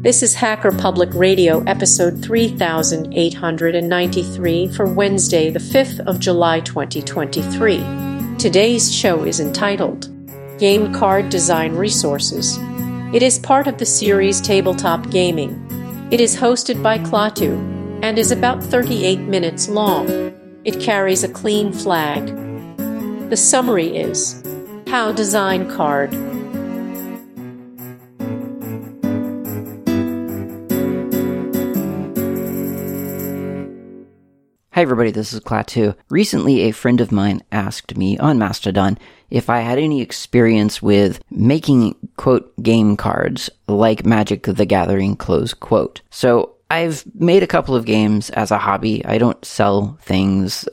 This is Hacker Public Radio, episode 3893 for Wednesday, the 5th of July, 2023. Today's show is entitled Game Card Design Resources. It is part of the series Tabletop Gaming. It is hosted by Klaatu and is about 38 minutes long. It carries a clean flag. The summary is How Design Card. Hi everybody, this is Klaatu. Recently, a friend of mine asked me on Mastodon if I had any experience with making, quote, game cards like Magic the Gathering, close quote. So I've made a couple of games as a hobby. I don't sell things,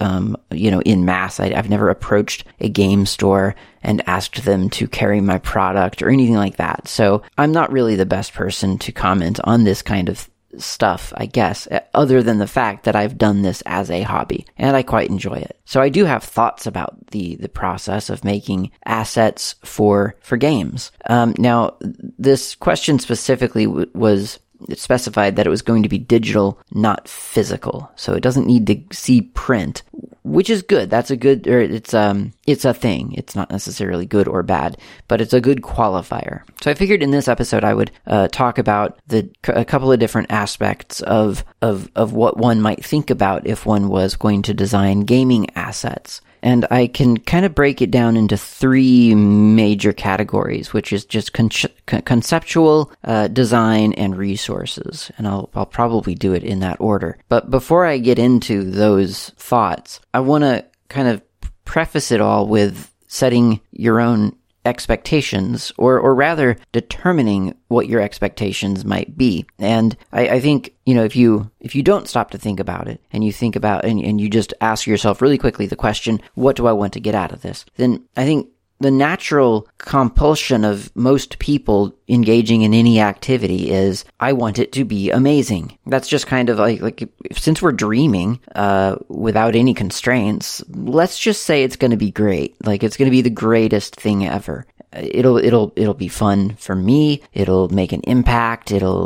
in mass. I've never approached a game store and asked them to carry my product or anything like that. So I'm not really the best person to comment on this kind of stuff, I guess, other than the fact that I've done this as a hobby, and I quite enjoy it. So I do have thoughts about the process of making assets for games. Now, this question specifically was specified that it was going to be digital, not physical. So it doesn't need to see print, which is good. That's a good, or it's a thing. It's not necessarily good or bad, but it's a good qualifier. So I figured in this episode I would talk about a couple of different aspects of what one might think about if one was going to design gaming assets. And I can kind of break it down into three major categories, which is just conceptual, design, and resources. And I'll probably do it in that order. But before I get into those thoughts, I want to kind of preface it all with setting your own expectations, or rather determining what your expectations might be. And I think, if you don't stop to think about it, and you think about, and you just ask yourself really quickly the question, what do I want to get out of this? Then I think the natural compulsion of most people engaging in any activity is, I want it to be amazing. That's just kind of like since we're dreaming without any constraints, let's just say it's going to be great. Like, it's going to be the greatest thing ever. It'll be fun for me. It'll make an impact.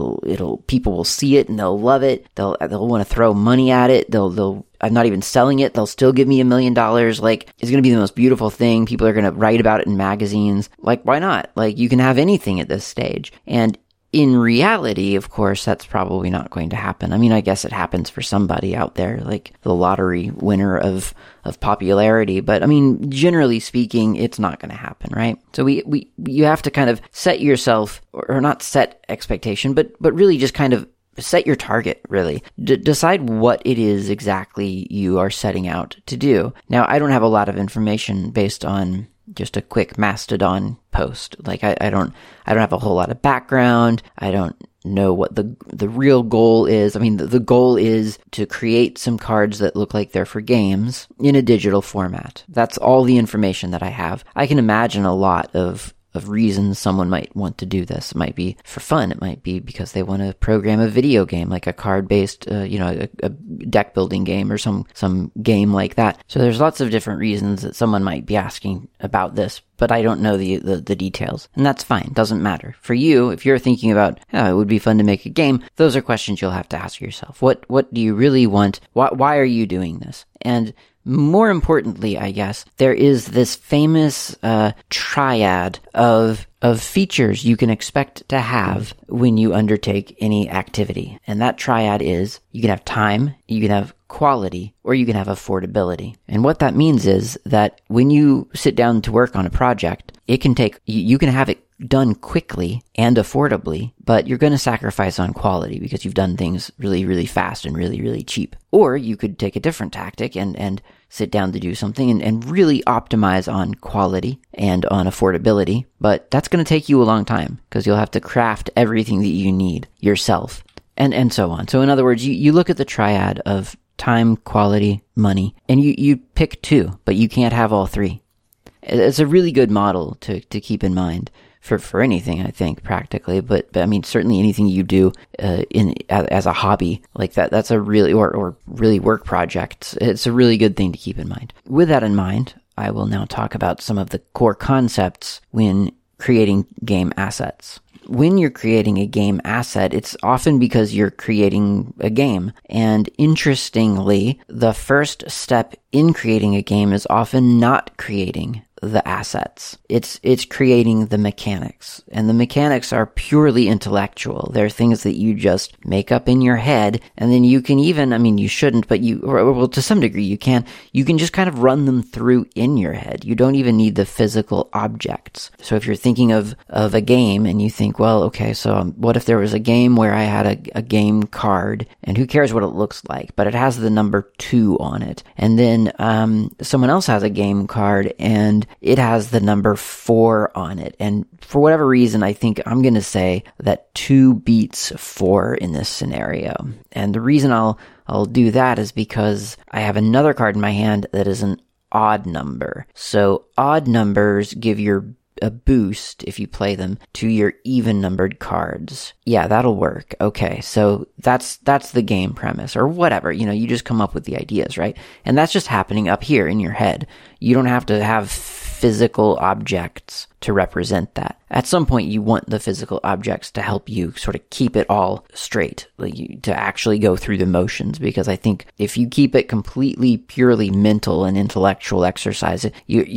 People will see it and they'll love it. They'll want to throw money at it. I'm not even selling it. They'll still give me $1 million. Like, it's going to be the most beautiful thing. People are going to write about it in magazines. Like, why not? Like, you can have anything at this stage. And in reality, of course, that's probably not going to happen. I mean, I guess it happens for somebody out there, like the lottery winner of popularity. But I mean, generally speaking, it's not going to happen, right? So you have to kind of set yourself, or not set expectation, but really just kind of set your target, really. Decide what it is exactly you are setting out to do. Now, I don't have a lot of information based on just a quick Mastodon post. Like, I don't have a whole lot of background. I don't know what the real goal is. I mean, the goal is to create some cards that look like they're for games in a digital format. That's all the information that I have. I can imagine a lot of reasons someone might want to do this. It might be for fun. It might be because they want to program a video game, like a card-based, a deck building game or some game like that. So there's lots of different reasons that someone might be asking about this, but I don't know the details. And that's fine. Doesn't matter. For you, if you're thinking about, it would be fun to make a game, those are questions you'll have to ask yourself. What do you really want? Why are you doing this? And more importantly, I guess, there is this famous triad of features you can expect to have when you undertake any activity. And that triad is, you can have time, you can have quality, or you can have affordability. And what that means is that when you sit down to work on a project, you can have it done quickly and affordably, but you're going to sacrifice on quality because you've done things really, really fast and really, really cheap. Or you could take a different tactic and sit down to do something and really optimize on quality and on affordability, but that's going to take you a long time because you'll have to craft everything that you need yourself and so on. So in other words, you look at the triad of time, quality, money, and you pick two, but you can't have all three. It's a really good model to keep in mind for anything, I think, practically, but I mean, certainly anything you do as a hobby like that, that's a really, or really work projects, it's a really good thing to keep in mind. With that in mind, I will now talk about some of the core concepts when creating game assets. when you're creating a game asset, it's often because you're creating a game. And interestingly, the first step in creating a game is often not creating the assets. It's creating the mechanics. And the mechanics are purely intellectual. They're things that you just make up in your head, and then you can even, you shouldn't, but well, to some degree you can just kind of run them through in your head. You don't even need the physical objects. So if you're thinking of a game and you think, well, okay, so what if there was a game where I had a game card, and who cares what it looks like, but it has the number 2 on it. And then someone else has a game card and it has the number 4 on it. And for whatever reason, I think I'm going to say that 2 beats 4 in this scenario. And the reason I'll do that is because I have another card in my hand that is an odd number. So odd numbers give a boost, if you play them, to your even numbered cards. Yeah, that'll work. Okay, so that's the game premise, or whatever. You just come up with the ideas, right? And that's just happening up here in your head. You don't have to have physical objects to represent that. At some point, you want the physical objects to help you sort of keep it all straight, to actually go through the motions, because I think if you keep it completely, purely mental and intellectual exercise,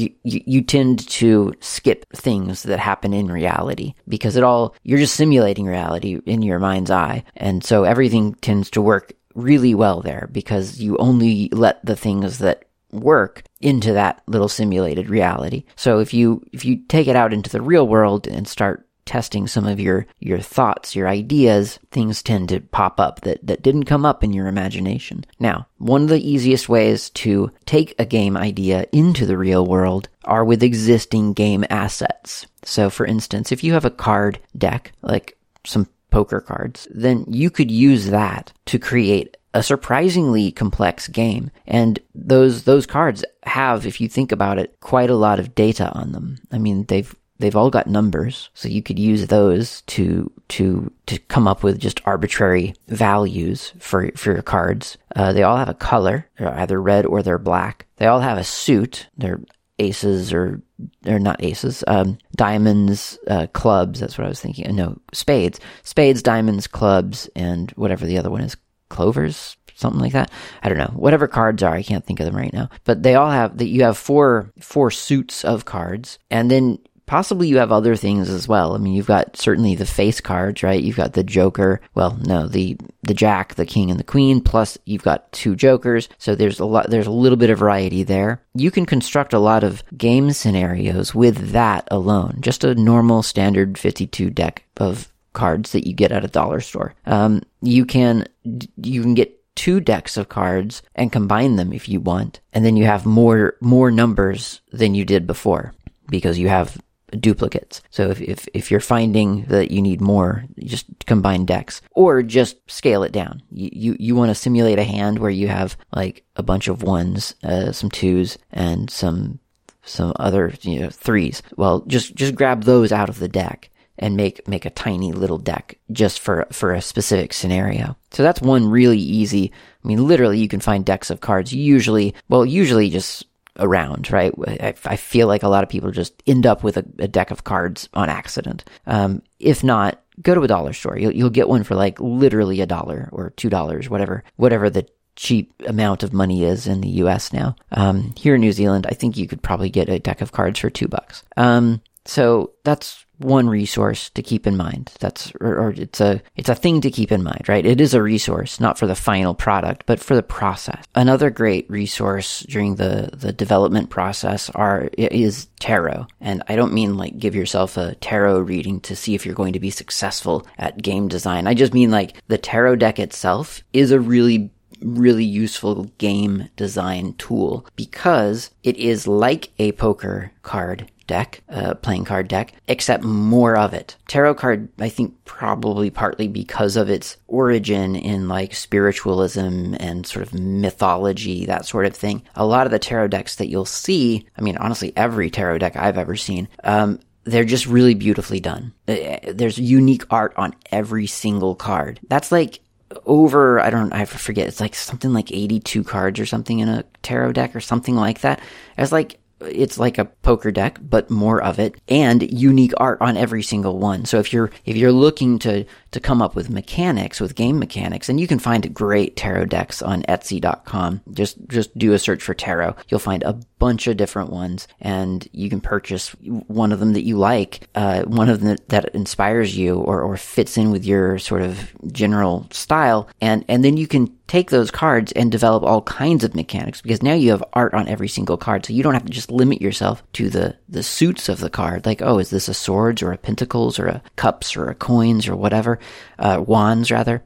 you tend to skip things that happen in reality, because you're just simulating reality in your mind's eye. And so everything tends to work really well there, because you only let the things that work into that little simulated reality. So if you take it out into the real world and start testing some of your thoughts, your ideas, things tend to pop up that didn't come up in your imagination. Now, one of the easiest ways to take a game idea into the real world are with existing game assets. So for instance, if you have a card deck, like some poker cards, then you could use that to create a surprisingly complex game. And those cards have, if you think about it, quite a lot of data on them. They've all got numbers, so you could use those to come up with just arbitrary values for your cards. They all have a color. They're either red or they're black. They all have a suit. They're aces or they're not aces, diamonds, clubs. That's what I was thinking. No, spades, diamonds, clubs, and whatever the other one is. Clovers, something like that. I don't know. Whatever cards are, I can't think of them right now. But they all have you have four suits of cards, and then possibly you have other things as well. You've got certainly the face cards, right? You've got the Joker. Well, no, the Jack, the King, and the Queen. Plus, you've got 2 Jokers. So there's a little bit of variety there. You can construct a lot of game scenarios with that alone. Just a normal standard 52 deck of cards that you get at a dollar store. You can get 2 decks of cards and combine them if you want, and then you have more numbers than you did before because you have duplicates. So if you're finding that you need more, you just combine decks or just scale it down. You want to simulate a hand where you have like a bunch of 1s, some 2s, and some other 3s. Well, just grab those out of the deck and make a tiny little deck just for a specific scenario. So that's one really easy. Literally you can find decks of cards usually just around, right? I feel like a lot of people just end up with a deck of cards on accident. If not, go to a dollar store. You'll get one for like literally $1 or $2, whatever the cheap amount of money is in the US now. Here in New Zealand, I think you could probably get a deck of cards for $2. So that's one resource to keep in mind. It's a thing to keep in mind, right? It is a resource, not for the final product, but for the process. Another great resource during the development process is tarot. And I don't mean like give yourself a tarot reading to see if you're going to be successful at game design. I just mean like the tarot deck itself is a really useful game design tool because it is like a poker card deck, playing card deck, except more of it. Tarot card, I think probably partly because of its origin in like spiritualism and sort of mythology, that sort of thing. A lot of the tarot decks that you'll see, honestly, every tarot deck I've ever seen, they're just really beautifully done. There's unique art on every single card. That's like I forget, it's like something like 82 cards or something in a tarot deck or something like that. It's like it's like a poker deck, but more of it, and unique art on every single one. So if you're looking to come up with mechanics, with game mechanics, and you can find great tarot decks on Etsy.com. Just do a search for tarot. You'll find a bunch of different ones, and you can purchase one of them that you like, one of them that inspires you or fits in with your sort of general style, and then you can take those cards and develop all kinds of mechanics, because now you have art on every single card, so you don't have to just limit yourself to the suits of the card, like, oh, is this a swords or a pentacles or a cups or a coins or whatever, wands rather,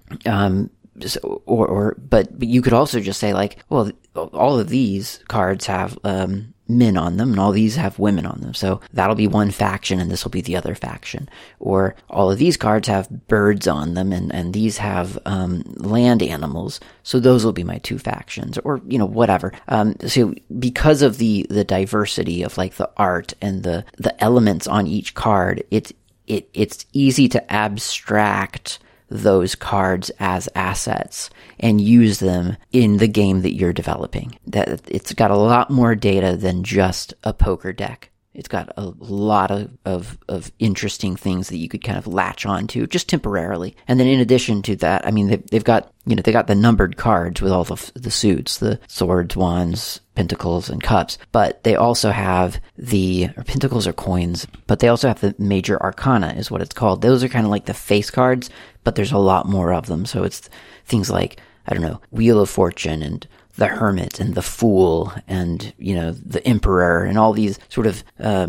but you could also just say, like, well, all of these cards have men on them, and all these have women on them, so that'll be one faction and this will be the other faction. Or all of these cards have birds on them, and these have land animals, so those will be my two factions, or whatever. So because of the diversity of like the art and the elements on each card, it's easy to abstract those cards as assets and use them in the game that you're developing. That it's got a lot more data than just a poker deck. It's got a lot of interesting things that you could kind of latch onto just temporarily. And then in addition to that, I mean, they've got the numbered cards with all the suits, the swords, wands, pentacles, and cups, but they also have pentacles or coins, but they also have the major arcana is what it's called. Those are kind of like the face cards, but there's a lot more of them. So it's things like, I don't know, Wheel of Fortune and the Hermit and the Fool and, the Emperor and all these sort of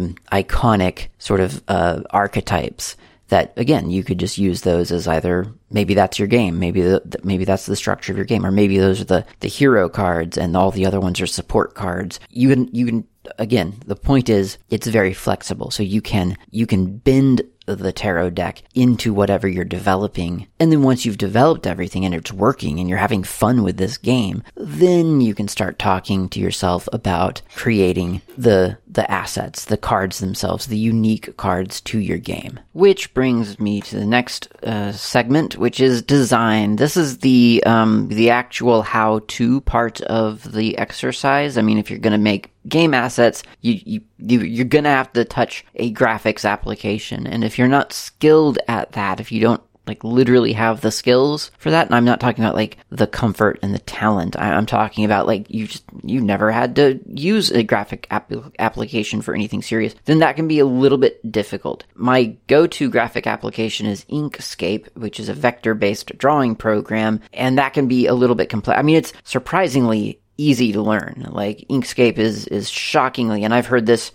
iconic sort of archetypes that, again, you could just use those as either, maybe that's your game, maybe that's the structure of your game, or maybe those are the hero cards and all the other ones are support cards. You can again, the point is it's very flexible, so you can bend the tarot deck into whatever you're developing. And then once you've developed everything and it's working and you're having fun with this game, then you can start talking to yourself about creating the assets, the cards themselves, the unique cards to your game. Which brings me to the next segment, which is design. This is the actual how-to part of the exercise. I mean, if you're going to make game assets, you're going to have to touch a graphics application. And if you're not skilled at that, if you don't like literally have the skills for that, and I'm not talking about like the comfort and the talent, I'm talking about like you never had to use a graphic application for anything serious, then that can be a little bit difficult. My go-to graphic application is Inkscape, which is a vector-based drawing program, and that can be a little bit complex. I mean, it's surprisingly easy to learn. Like Inkscape is shockingly, and I've heard this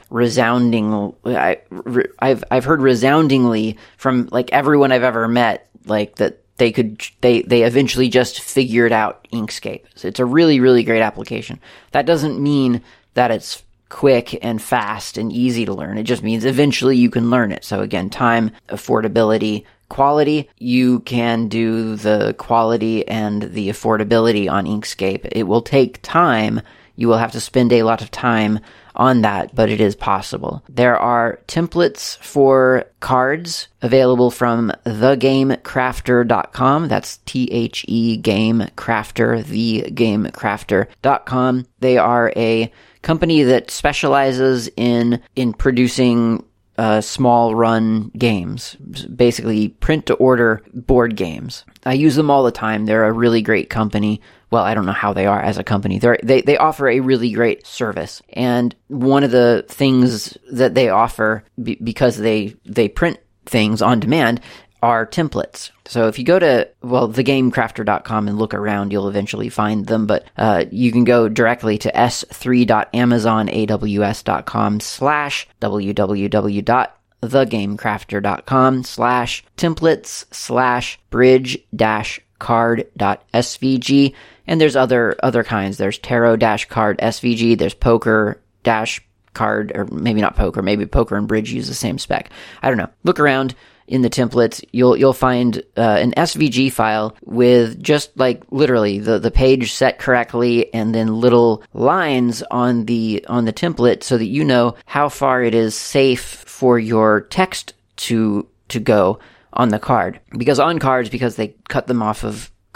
I've heard resoundingly from like everyone I've ever met, like that they eventually just figured out Inkscape. So it's a really, really great application. That doesn't mean that it's quick and fast and easy to learn. It just means eventually you can learn it. So again, time, affordability, quality, you can do the quality and the affordability on Inkscape. It will take time. You will have to spend a lot of time on that, but it is possible. There are templates for cards available from thegamecrafter.com. That's THE Gamecrafter, thegamecrafter.com. They are a company that specializes in producing small run games, basically print to order board games. I use them all the time. They're a really great company. Well, I don't know how they are as a company. They offer a really great service. And one of the things that they offer, because they print things on demand, are templates. So if you go to, thegamecrafter.com and look around, you'll eventually find them, but you can go directly to s3.amazon.com/www.thegamecrafter.com/templates/bridge-card.svg, and there's other kinds. There's tarot-card SVG, there's poker-card, or maybe not poker, maybe poker and bridge use the same spec. I don't know. Look around. In the templates, you'll find an SVG file with just like literally the page set correctly, and then little lines on the template so that you know how far it is safe for your text to go on the card. Because on cards, because they cut them off of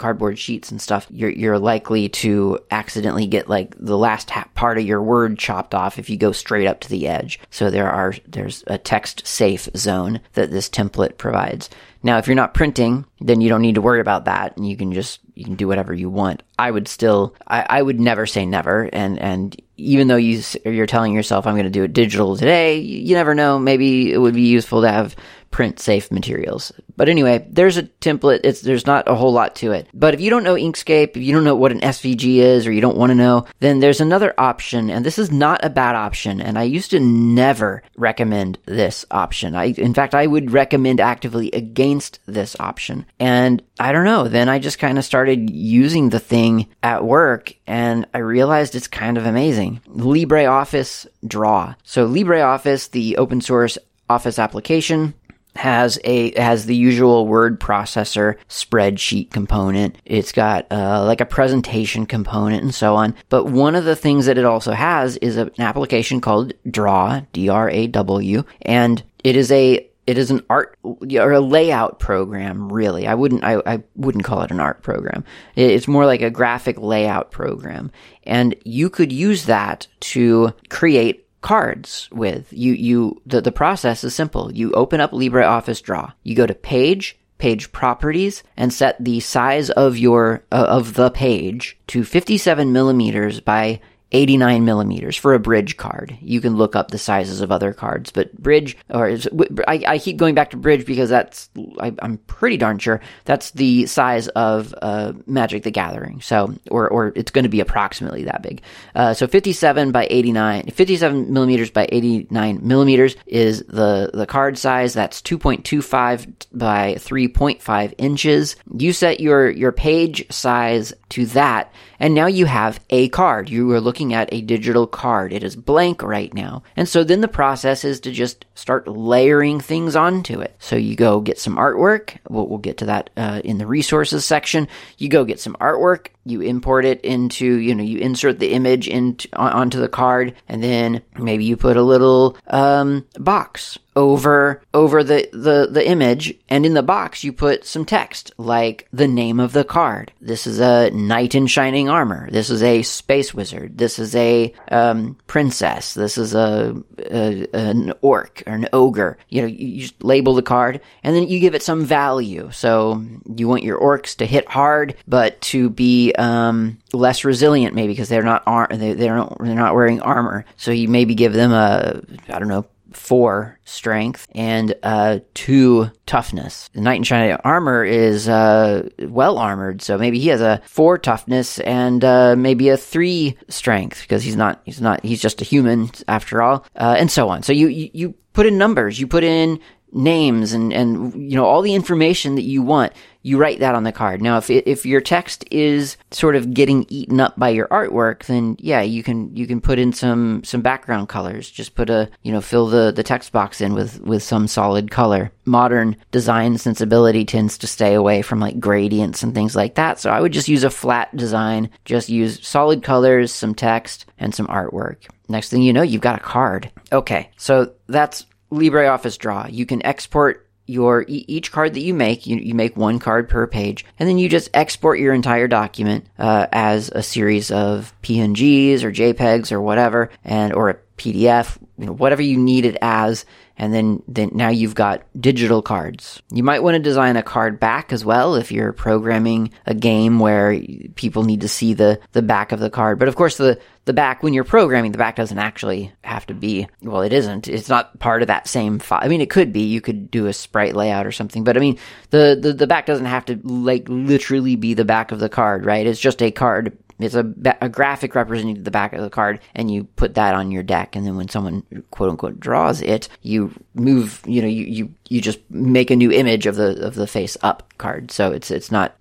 cardboard sheets and stuff, you're likely to accidentally get like the last part of your word chopped off if you go straight up to the edge. So there's a text safe zone that this template provides. Now, if you're not printing, then you don't need to worry about that, and you can do whatever you want. I would never say never, and even though you're telling yourself I'm going to do it digital today, you never know. Maybe it would be useful to have print safe materials. But anyway, there's a template. There's not a whole lot to it. But if you don't know Inkscape, if you don't know what an SVG is, or you don't want to know, then there's another option, and this is not a bad option. And I used to never recommend this option. In fact, I would recommend actively against this option. And I don't know, then I just kind of started using the thing at work, and I realized it's kind of amazing. LibreOffice Draw. So LibreOffice, the open source Office application, has the usual word processor spreadsheet component. It's got like a presentation component and so on. But one of the things that it also has is an application called Draw, DRAW, and it is an art or a layout program, really. I wouldn't call it an art program. It's more like a graphic layout program. And you could use that to create cards with. The process is simple. You open up LibreOffice Draw. You go to page properties, and set the size of the page to 57 millimeters by 89 millimeters for a bridge card. You can look up the sizes of other cards, but I keep going back to bridge because I'm pretty darn sure that's the size of Magic the Gathering. So, or it's going to be approximately that big. So 57 millimeters by 89 millimeters is the card size. That's 2.25 by 3.5 inches. You set your page size to that, and now you have a card. You are looking at a digital card. It is blank right now. And so then the process is to just start layering things onto it. So you go get some artwork. We'll get to that in the resources section. You go get some artwork. You import it into, you insert the image onto the card, and then maybe you put a little box over the image, and in the box you put some text like the name of the card. This is a knight in shining armor. This is a space wizard. This is a princess. This is an orc or an ogre. You just label the card, and then you give it some value. So you want your orcs to hit hard, but to be less resilient, maybe because they're not wearing armor. So you maybe give them 4 strength and 2 toughness. The knight in shining armor is well armored, so maybe he has a 4 toughness and maybe a 3 strength because he's just a human after all, and so on. So you put in numbers, you put in names and all the information that you want. You write that on the card. Now, if your text is sort of getting eaten up by your artwork, then yeah, you can put in some background colors. Just fill the text box in with some solid color. Modern design sensibility tends to stay away from like gradients and things like that. So I would just use a flat design. Just use solid colors, some text, and some artwork. Next thing you know, you've got a card. Okay, so that's LibreOffice Draw. You can export each card that you make. You make 1 card per page, and then you just export your entire document as a series of PNGs or JPEGs or whatever, or a PDF, whatever you need it as. And then now you've got digital cards. You might want to design a card back as well if you're programming a game where people need to see the back of the card. But of course, the back, when you're programming, the back doesn't actually have to be, well, it isn't. It's not part of that same file. I mean, it could be. You could do a sprite layout or something. But I mean, the back doesn't have to like literally be the back of the card, right? It's just a card. It's a graphic representing the back of the card, and you put that on your deck. And then when someone quote unquote draws it, you move, you just make a new image of the face up card. So it's not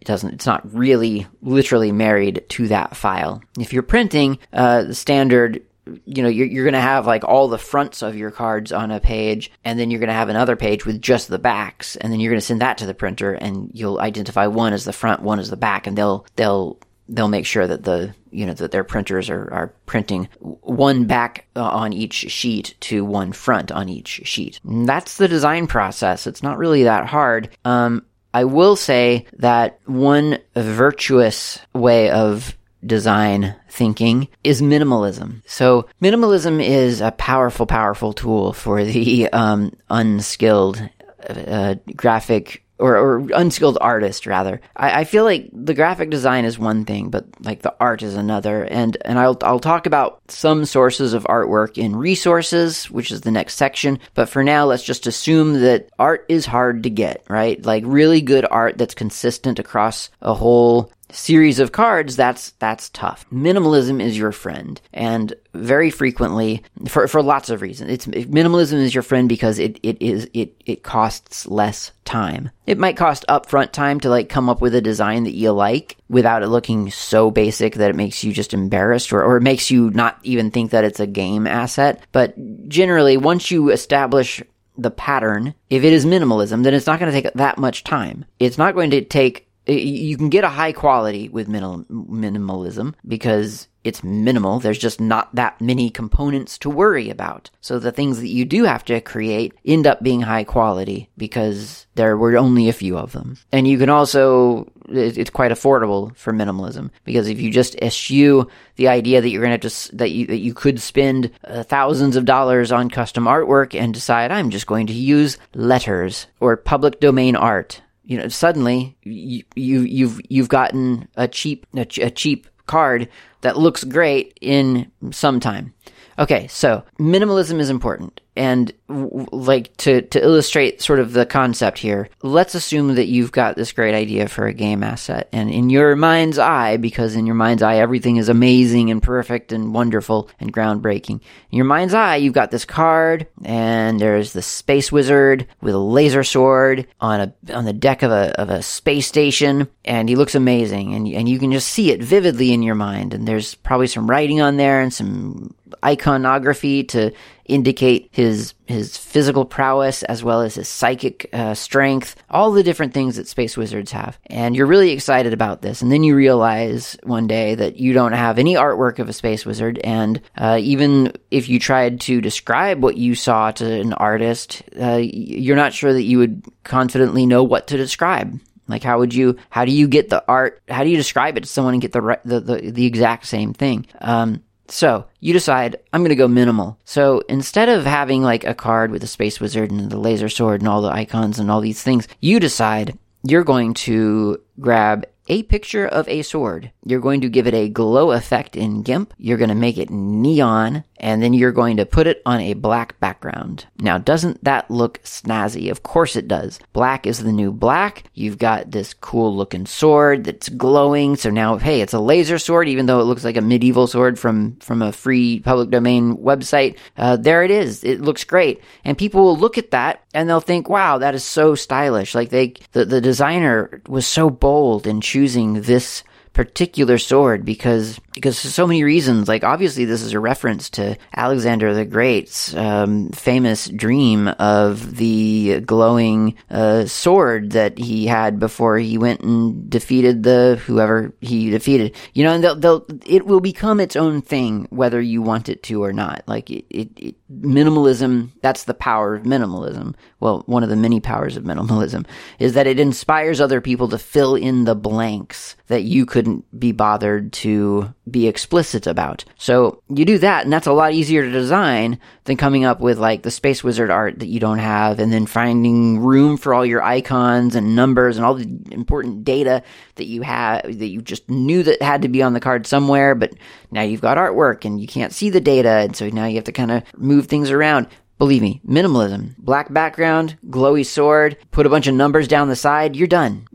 really literally married to that file. If you're printing, the standard, you're going to have like all the fronts of your cards on a page, and then you're going to have another page with just the backs, and then you're going to send that to the printer, and you'll identify one as the front, one as the back, and they'll make sure that that their printers are printing 1 back on each sheet to 1 front on each sheet. And that's the design process. It's not really that hard. I will say that one virtuous way of design thinking is minimalism. So minimalism is a powerful, powerful tool for the unskilled graphic or unskilled artist, rather. I feel like the graphic design is one thing, but like the art is another. And I'll talk about some sources of artwork in resources, which is the next section. But for now, let's just assume that art is hard to get, right? Like really good art that's consistent across a whole series of cards, that's tough. Minimalism is your friend, and very frequently, for lots of reasons, minimalism is your friend because it costs less time. It might cost upfront time to like come up with a design that you like without it looking so basic that it makes you just embarrassed, or it makes you not even think that it's a game asset. But generally, once you establish the pattern, if it is minimalism, then it's not going to take that much time. It's not going to take. You can get a high quality with minimalism because it's minimal. There's just not that many components to worry about. So the things that you do have to create end up being high quality because there were only a few of them. And you can also, it's quite affordable for minimalism because if you just eschew the idea that you're going to just, that you could spend thousands of dollars on custom artwork and decide, I'm just going to use letters or public domain art. You know, suddenly you've gotten a cheap card that looks great in some time. Okay, so minimalism is important. And like to illustrate sort of the concept here, let's assume that you've got this great idea for a game asset. And in your mind's eye, because in your mind's eye, everything is amazing and perfect and wonderful and groundbreaking. In your mind's eye, you've got this card and there's the space wizard with a laser sword on the deck of a space station. And he looks amazing. And you can just see it vividly in your mind. And there's probably some writing on there and some iconography to indicate his physical prowess as well as his psychic strength, all the different things that space wizards have. And you're really excited about this. And then you realize one day that you don't have any artwork of a space wizard. And even if you tried to describe what you saw to an artist, you're not sure that you would confidently know what to describe. Like how do you get the art? How do you describe it to someone and get the exact same thing? So you decide, I'm going to go minimal. So instead of having like a card with a space wizard and the laser sword and all the icons and all these things, you decide you're going to grab a picture of a sword. You're going to give it a glow effect in GIMP. You're going to make it neon, and then you're going to put it on a black background. Now, doesn't that look snazzy? Of course it does. Black is the new black. You've got this cool looking sword that's glowing. So now, hey, it's a laser sword, even though it looks like a medieval sword from a free public domain website. There it is. It looks great. And people will look at that and they'll think, wow, that is so stylish. Like the designer was so bold in choosing this particular sword because so many reasons. Like obviously this is a reference to Alexander the Great's famous dream of the glowing sword that he had before he went and defeated whoever he defeated. You know, and it will become its own thing whether you want it to or not. Like minimalism, that's the power of minimalism. Well, one of the many powers of minimalism is that it inspires other people to fill in the blanks that you couldn't be bothered to be explicit about. So you do that, and that's a lot easier to design than coming up with like the space wizard art that you don't have, and then finding room for all your icons and numbers and all the important data that you have that you just knew that had to be on the card somewhere, but now you've got artwork and you can't see the data, and so now you have to kind of move things around. Believe me, minimalism, black background, glowy sword, put a bunch of numbers down the side, you're done.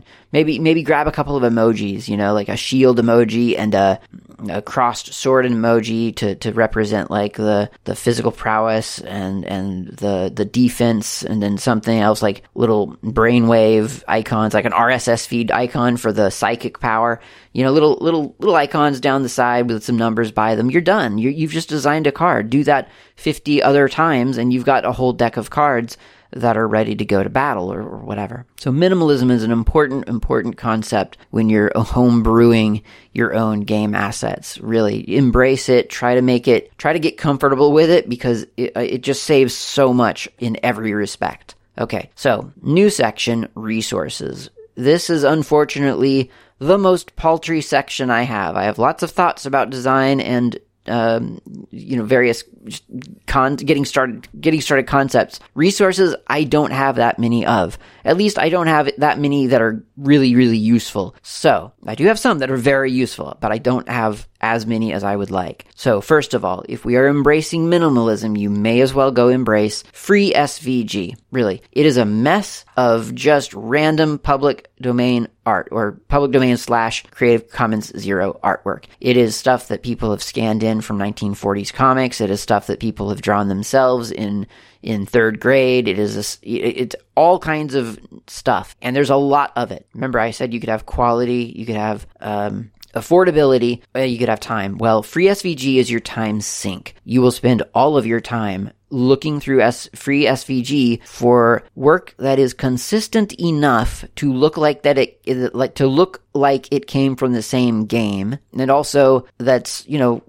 Maybe grab a couple of emojis, you know, like a shield emoji and a crossed sword emoji to represent like the physical prowess and the defense, and then something else like little brainwave icons, like an RSS feed icon for the psychic power. You know, little icons down the side with some numbers by them. You're done. You've just designed a card. Do that 50 other times and you've got a whole deck of cards that are ready to go to battle or whatever. So minimalism is an important concept when you're home brewing your own game assets. Really embrace it. Try to get comfortable with it because it just saves so much in every respect. Okay, so new section, resources. This is unfortunately the most paltry section I have. I have lots of thoughts about design and various getting started concepts. Resources, I don't have that many of. At least I don't have that many that are really, really useful. So I do have some that are very useful, but I don't have as many as I would like. So first of all, if we are embracing minimalism, you may as well go embrace free SVG. Really, it is a mess of just random public domain art or public domain / Creative Commons Zero artwork. It is stuff that people have scanned in from 1940s comics. It is stuff that people have drawn themselves in third grade. It's all kinds of stuff, and there's a lot of it. Remember, I said you could have quality, you could have affordability, you could have time. Well, free SVG is your time sink. You will spend all of your time looking through free SVG for work that is consistent enough to look like it came from the same game, and also that's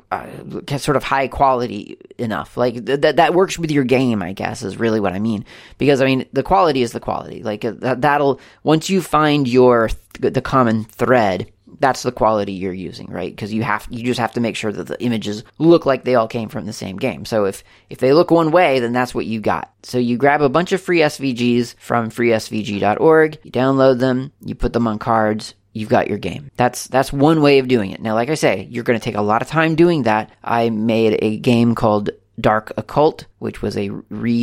sort of high quality enough. Like that works with your game, I guess, is really what I mean. Because the quality is the quality. Like that'll once you find the common thread, that's the quality you're using, right? Because you just have to make sure that the images look like they all came from the same game. So if they look one way, then that's what you got. So you grab a bunch of free SVGs from freesvg.org, you download them, you put them on cards, you've got your game. That's one way of doing it. Now, like I say, you're going to take a lot of time doing that. I made a game called Dark Occult, which was a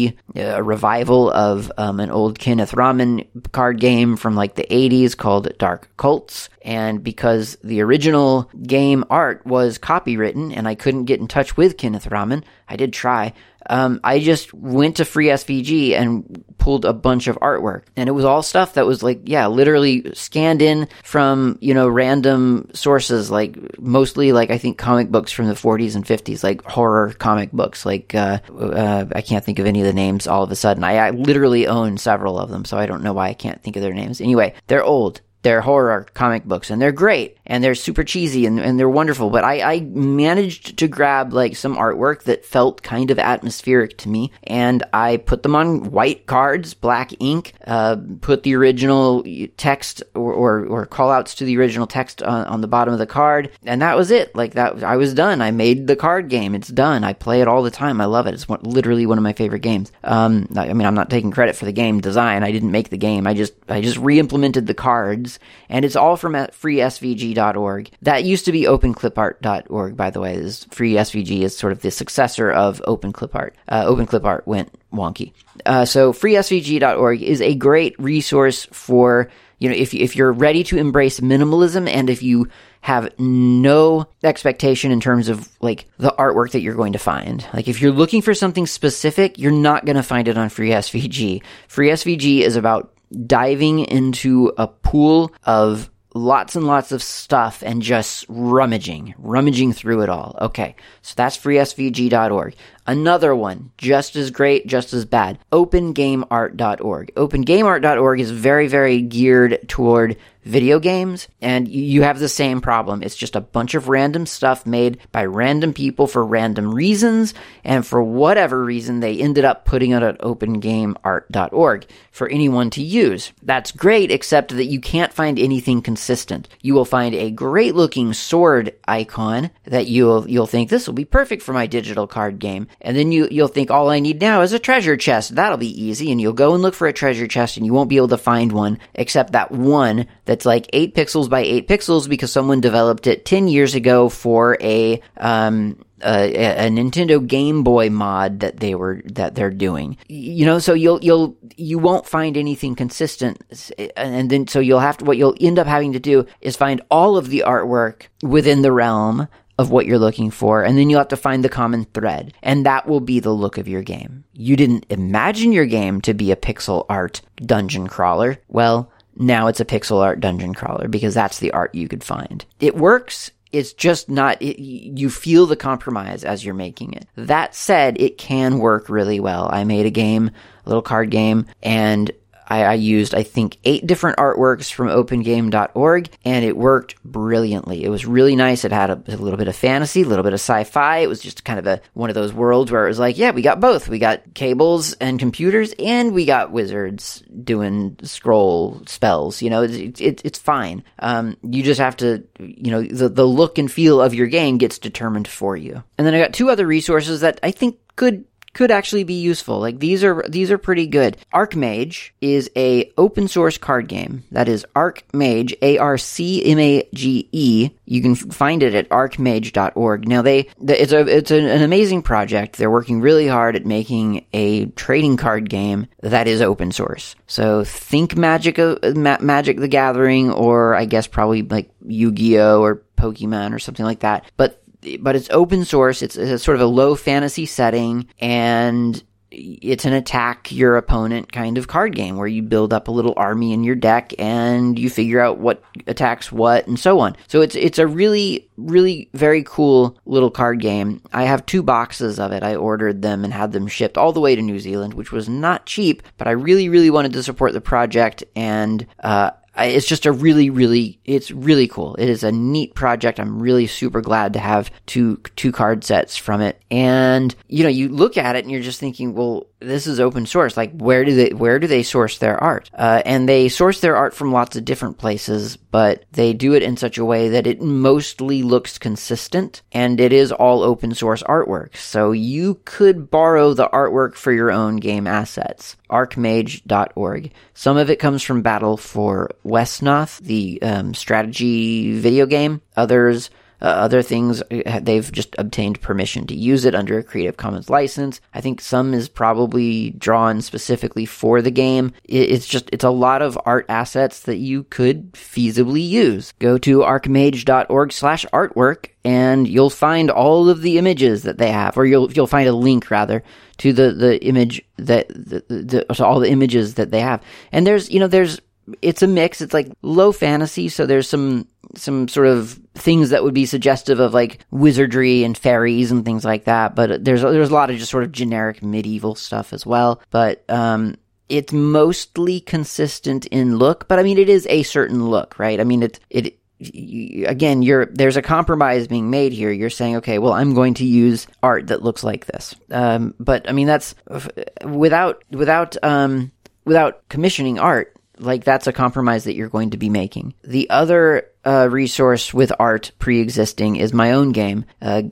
revival of an old Kenneth Raman card game from like the 80s called Dark Cults. And because the original game art was copywritten and I couldn't get in touch with Kenneth Raman, I did try. I just went to free SVG and pulled a bunch of artwork, and it was all stuff that was literally scanned in from, random sources, like mostly I think comic books from the 40s and 50s, like horror comic books, I can't think of any of the names all of a sudden. I literally own several of them, so I don't know why I can't think of their names. Anyway, they're old. They're horror comic books, and they're great, and they're super cheesy, and they're wonderful, but I managed to grab, some artwork that felt kind of atmospheric to me, and I put them on white cards, black ink, put the original text, or call-outs to the original text on the bottom of the card, and that was it. I was done. I made the card game. It's done. I play it all the time. I love it. It's literally one of my favorite games. I'm not taking credit for the game design. I didn't make the game. I just re-implemented the cards, and it's all from freesvg.org. That used to be openclipart.org, by the way. Free SVG is sort of the successor of OpenClipArt. OpenClipArt went wonky. So freesvg.org is a great resource for, if you're ready to embrace minimalism, and if you have no expectation in terms of the artwork that you're going to find. If you're looking for something specific, you're not going to find it on free SVG. Free SVG is about diving into a pool of lots and lots of stuff and just rummaging through it all. Okay, so that's freesvg.org. Another one, just as great, just as bad, opengameart.org. Opengameart.org is very, very geared toward video games, and you have the same problem. It's just a bunch of random stuff made by random people for random reasons, and for whatever reason, they ended up putting it at opengameart.org for anyone to use. That's great, except that you can't find anything consistent. You will find a great-looking sword icon that you'll think, this will be perfect for my digital card game. And then you'll think, all I need now is a treasure chest. That'll be easy. And you'll go and look for a treasure chest, and you won't be able to find one except that one that's 8 pixels by 8 pixels because someone developed it 10 years ago for a Nintendo Game Boy mod that they're doing. So you won't find anything consistent, and then so what you'll end up having to do is find all of the artwork within the realm of what you're looking for, and then you'll have to find the common thread, and that will be the look of your game. You didn't imagine your game to be a pixel art dungeon crawler. Well, now it's a pixel art dungeon crawler because that's the art you could find. It works. It's just not, you feel the compromise as you're making it. That said, it can work really well. I made a little card game, and I used, I think, 8 different artworks from OpenGame.org, and it worked brilliantly. It was really nice. It had a little bit of fantasy, a little bit of sci-fi. It was just kind of one of those worlds where it was like, yeah, we got both. We got cables and computers, and we got wizards doing scroll spells. It's fine. You just have to, the look and feel of your game gets determined for you. And then I got 2 other resources that I think could actually be useful. Like these are pretty good. ArcMage is a open source card game. That is ArcMage, ARCMAGE. You can find it at arcmage.org. Now it's an amazing project. They're working really hard at making a trading card game that is open source. So think Magic the Gathering, or I guess probably like Yu-Gi-Oh or Pokemon or something like that. But it's open source. It's a sort of a low fantasy setting, and it's an attack your opponent kind of card game where you build up a little army in your deck and you figure out what attacks what and so on. So it's a really, really very cool little card game. I have 2 boxes of it. I ordered them and had them shipped all the way to New Zealand, which was not cheap, but I really, really wanted to support the project, and it's just it's really cool. It is a neat project. I'm really super glad to have two card sets from it. And, you look at it and you're just thinking, well, this is open source. Like, where do they source their art? And they source their art from lots of different places, but they do it in such a way that it mostly looks consistent, and it is all open source artwork. So you could borrow the artwork for your own game assets. Arcmage.org. Some of it comes from Battle for Westnoth, the strategy video game. Other things, they've just obtained permission to use it under a Creative Commons license. I think some is probably drawn specifically for the game. It's a lot of art assets that you could feasibly use. Go to arcmage.org/artwork and you'll find all of the images that they have, or you'll find a link rather to the image to all the images that they have. And it's a mix. It's like low fantasy, so there's some sort of things that would be suggestive of like wizardry and fairies and things like that, but there's a lot of just sort of generic medieval stuff as well. But it's mostly consistent in look, but I mean it is a certain look, right? I mean there's a compromise being made here. You're saying, okay, well, I'm going to use art that looks like this. But I mean that's without commissioning art. Like, that's a compromise that you're going to be making. The other resource with art pre-existing is my own game on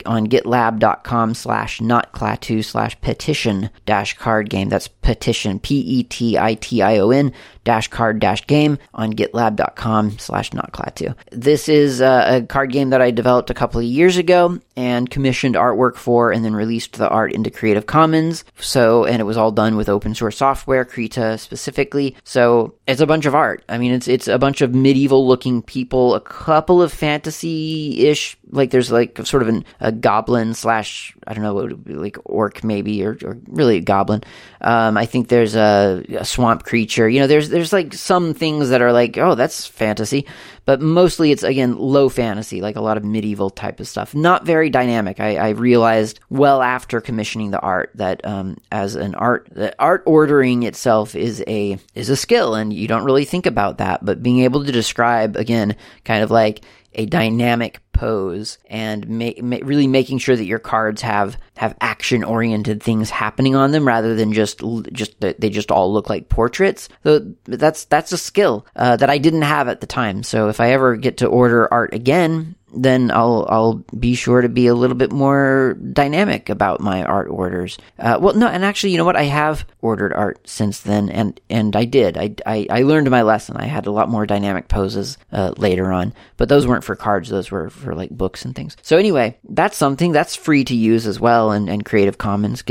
gitlab.com/notclatu/petition-card game. That's petition, petition -card-game on gitlab.com/notclatu. This is a card game that I developed a couple of years ago and commissioned artwork for, and then released the art into Creative Commons. And it was all done with open source software, Krita specifically. So it's a bunch of art. I mean, it's a bunch of medieval looking people, a couple of fantasy-ish, like there's like sort of a goblin / I don't know what it would be, like orc maybe, or really a goblin. I think there's a swamp creature. There's like some things that are like, oh, that's fantasy, but mostly it's, again, low fantasy, like a lot of medieval type of stuff. Not very dynamic. I realized well after commissioning the art that that art ordering itself is a skill, and you don't really think about that, but being able to describe, again, kind of like a dynamic pose and really making sure that your cards have action-oriented things happening on them rather than just they just all look like portraits. So that's a skill that I didn't have at the time. So if I ever get to order art again, then I'll be sure to be a little bit more dynamic about my art orders. And actually, you know what? I have ordered art since then, and I did. I learned my lesson. I had a lot more dynamic poses later on, but those weren't for cards. Those were for like books and things. So anyway, that's something that's free to use as well, and Creative Commons,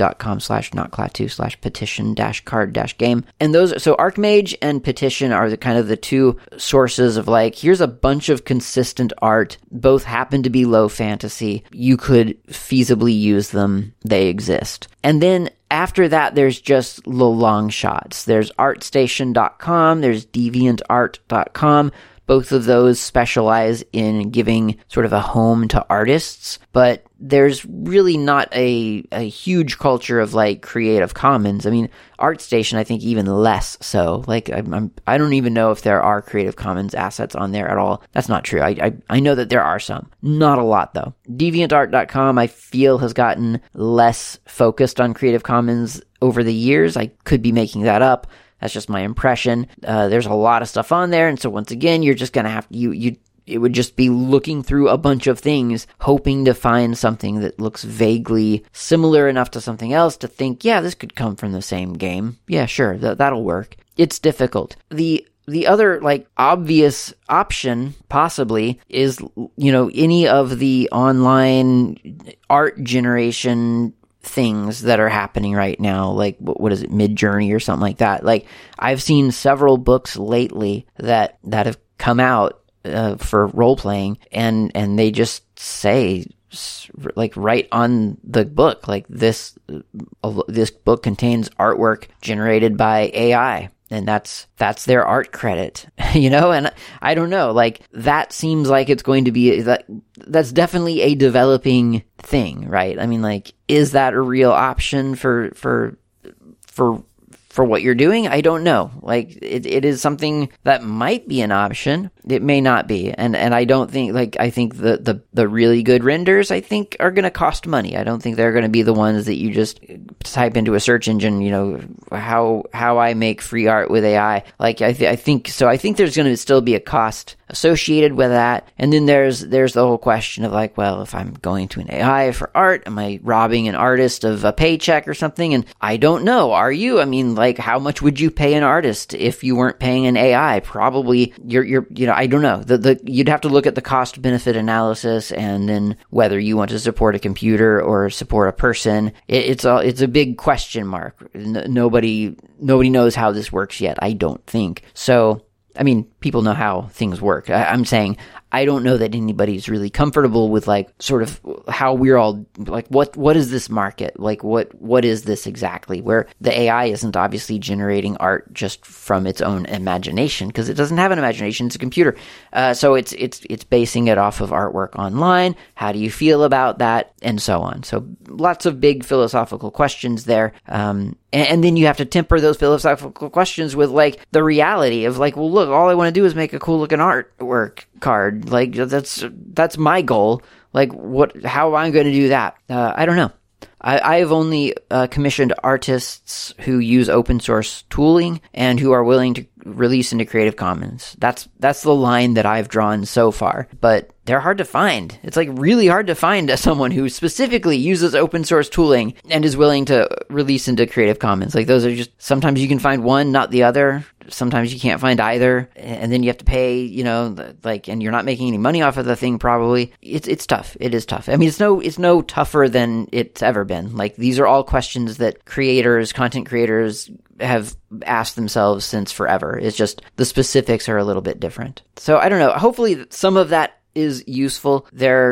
gitlab.com/notclatu/petition-card-game. And so Arcmage and Petition are the 2 sources of like, here's a bunch of consistent art. Both happen to be low fantasy. You could feasibly use them. They exist. And then after that, there's just the long shots. There's artstation.com. There's deviantart.com. Both of those specialize in giving sort of a home to artists, but there's really not a huge culture of like Creative Commons. I mean, ArtStation, I think even less so. Like I don't even know if there are Creative Commons assets on there at all. That's not true. I know that there are some. Not a lot though. DeviantArt.com I feel has gotten less focused on Creative Commons over the years. I could be making that up. That's just my impression. There's a lot of stuff on there, and so once again, you're just gonna have it would just be looking through a bunch of things, hoping to find something that looks vaguely similar enough to something else to think, yeah, this could come from the same game. Yeah, sure, that'll work. It's difficult. The other, like, obvious option, possibly, is, any of the online art generation things that are happening right now, like, what is it, Midjourney or something like that. Like, I've seen several books lately that have come out for role-playing, and they just say, like, right on the book, like, this book contains artwork generated by AI. And that's their art credit, and I don't know, like, that seems like it's going to be, that's definitely a developing thing, right? I mean, like, is that a real option for what you're doing? I don't know. Like, it is something that might be an option. It may not be. And I don't think, like, I think the really good renders, I think, are going to cost money. I don't think they're going to be the ones that you just type into a search engine, how I make free art with AI. Like, I think there's going to still be a cost associated with that. And then there's the whole question of, like, well, if I'm going to an AI for art, am I robbing an artist of a paycheck or something? And I don't know. Are you? I mean, like, how much would you pay an artist if you weren't paying an AI? Probably I don't know. You'd have to look at the cost benefit analysis, and then whether you want to support a computer or support a person. It's a big question mark. Nobody knows how this works yet, I don't think. So, I mean, people know how things work. I'm saying I don't know that anybody's really comfortable with, like, sort of how we're all, like, what is this market? Like, what is this exactly? Where the AI isn't obviously generating art just from its own imagination, because it doesn't have an imagination, it's a computer. So it's basing it off of artwork online. How do you feel about that? And so on. So lots of big philosophical questions there. And then you have to temper those philosophical questions with, like, the reality of, like, well, look, all I want to do is make a cool looking artwork card. Like, that's my goal. Like, how am I going to do that? I don't know. I've only commissioned artists who use open source tooling and who are willing to release into Creative Commons. That's the line that I've drawn so far. But they're hard to find. It's, like, really hard to find someone who specifically uses open source tooling and is willing to release into Creative Commons. Like, those are just, sometimes you can find one, not the other. Sometimes you can't find either. And then you have to pay, and you're not making any money off of the thing probably. It's tough. It is tough. I mean, it's no tougher than it's ever been. Like, these are all questions that content creators have asked themselves since forever. It's just the specifics are a little bit different. So I don't know. Hopefully some of that is useful.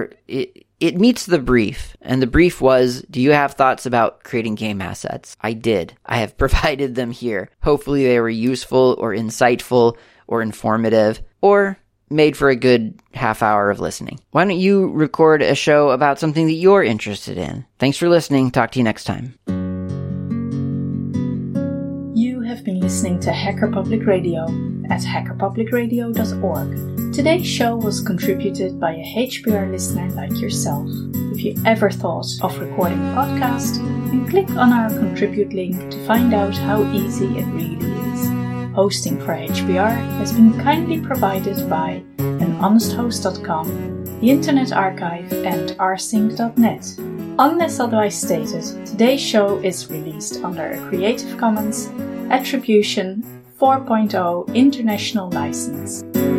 It meets the brief, and the brief was, do you have thoughts about creating game assets? I did. I have provided them here. Hopefully they were useful or insightful or informative or made for a good half hour of listening. Why don't you record a show about something that you're interested in? Thanks for listening. Talk to you next time. You have been listening to Hacker Public Radio at hackerpublicradio.org. Today's show was contributed by a HPR listener like yourself. If you ever thought of recording a podcast, then click on our contribute link to find out how easy it really is. Hosting for HPR has been kindly provided by anhonesthost.com, the Internet Archive, and rsync.net. Unless otherwise stated, today's show is released under a Creative Commons Attribution 4.0 International License.